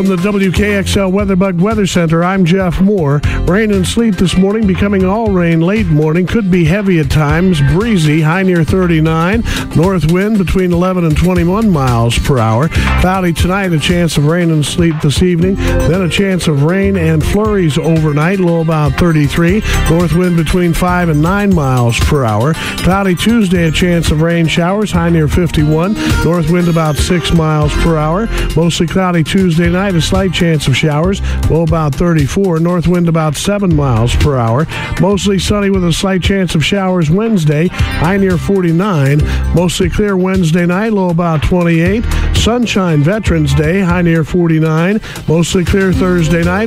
From the WKXL WeatherBug Weather Center, I'm Jeff Moore. Rain and sleet this morning, becoming all rain late morning. Could be heavy at times, breezy, high near 39. North wind between 11 and 21 miles per hour. Cloudy tonight, a chance of rain and sleet this evening. Then a chance of rain and flurries overnight, low about 33. North wind between 5 and 9 miles per hour. Cloudy Tuesday, a chance of rain showers, high near 51. North wind about 6 miles per hour. Mostly cloudy Tuesday night. A slight chance of showers, low about 34. North wind about 7 miles per hour. Mostly sunny with a slight chance of showers Wednesday, high near 49. Mostly clear Wednesday night, low about 28. Sunshine Veterans Day, high near 49. Mostly clear Thursday night.